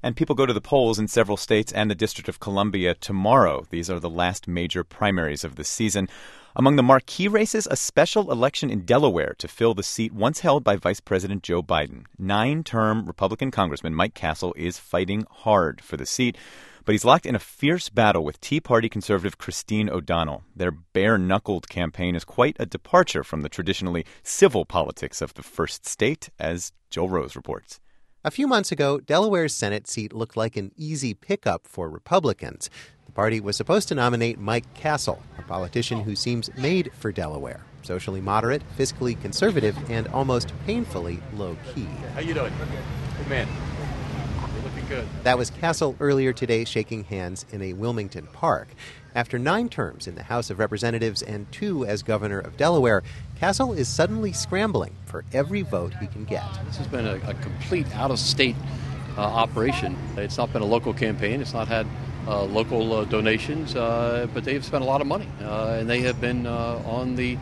And people go to the polls in several states and the District of Columbia tomorrow. These are the last major primaries of the season. Among the marquee races, a special election in Delaware to fill the seat once held by Vice President Joe Biden. 9-term Republican Congressman Mike Castle is fighting hard for the seat, but he's locked in a fierce battle with Tea Party conservative Christine O'Donnell. Their bare-knuckled campaign is quite a departure from the traditionally civil politics of the first state, as Joel Rose reports. A few months ago, Delaware's Senate seat looked like an easy pickup for Republicans. The party was supposed to nominate Mike Castle, a politician who seems made for Delaware. Socially moderate, fiscally conservative, and almost painfully low-key. How you doing? Good man. You're looking good. That was Castle earlier today shaking hands in a Wilmington park. After 9 terms in the House of Representatives and 2 as governor of Delaware, Castle is suddenly scrambling for every vote he can get. This has been a complete out-of-state operation. It's not been a local campaign. It's not had local donations, but they've spent a lot of money, and they have been on the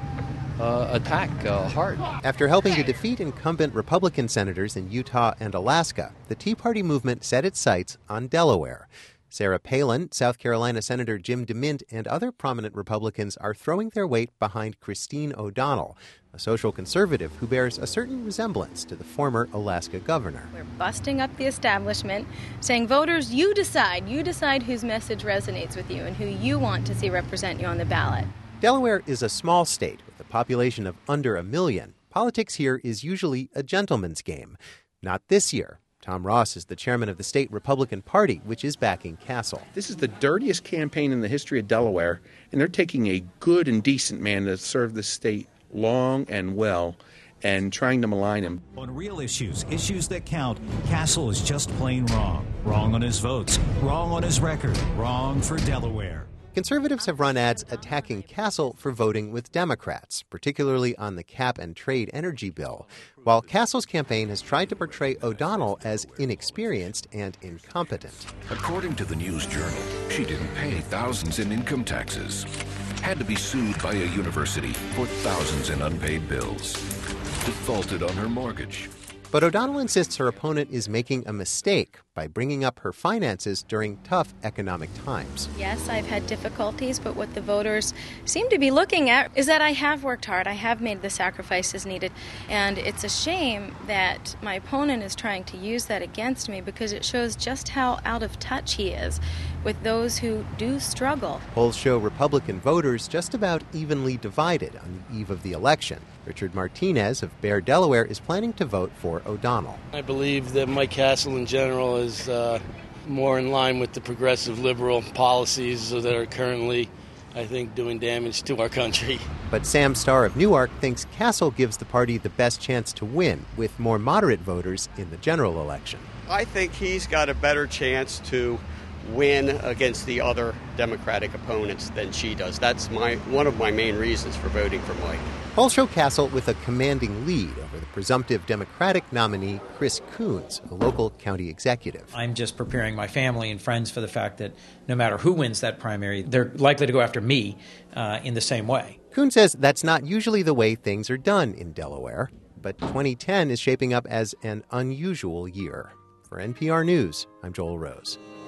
attack hard. After helping to defeat incumbent Republican senators in Utah and Alaska, the Tea Party movement set its sights on Delaware. Sarah Palin, South Carolina Senator Jim DeMint, and other prominent Republicans are throwing their weight behind Christine O'Donnell, a social conservative who bears a certain resemblance to the former Alaska governor. We're busting up the establishment, saying, voters, you decide. You decide whose message resonates with you and who you want to see represent you on the ballot. Delaware is a small state with a population of under 1 million. Politics here is usually a gentleman's game. Not this year. Tom Ross is the chairman of the state Republican Party, which is backing Castle. This is the dirtiest campaign in the history of Delaware, and they're taking a good and decent man that served the state long and well and trying to malign him. On real issues that count, Castle is just plain wrong. Wrong on his votes, wrong on his record, wrong for Delaware. Conservatives have run ads attacking Castle for voting with Democrats, particularly on the cap-and-trade energy bill, while Castle's campaign has tried to portray O'Donnell as inexperienced and incompetent. According to the News Journal, she didn't pay thousands in income taxes, had to be sued by a university for thousands in unpaid bills, defaulted on her mortgage. But O'Donnell insists her opponent is making a mistake by bringing up her finances during tough economic times. Yes, I've had difficulties, but what the voters seem to be looking at is that I have worked hard. I have made the sacrifices needed. And it's a shame that my opponent is trying to use that against me because it shows just how out of touch he is with those who do struggle. Polls show Republican voters just about evenly divided on the eve of the election. Richard Martinez of Bear, Delaware, is planning to vote for O'Donnell. I believe that Mike Castle in general is more in line with the progressive liberal policies that are currently, I think, doing damage to our country. But Sam Starr of Newark thinks Castle gives the party the best chance to win with more moderate voters in the general election. I think he's got a better chance to win against the other Democratic opponents than she does. That's one of my main reasons for voting for Mike. Polls show Castle with a commanding lead over the presumptive Democratic nominee Chris Coons, a local county executive. I'm just preparing my family and friends for the fact that no matter who wins that primary, they're likely to go after me in the same way. Coons says that's not usually the way things are done in Delaware, but 2010 is shaping up as an unusual year. For NPR News, I'm Joel Rose.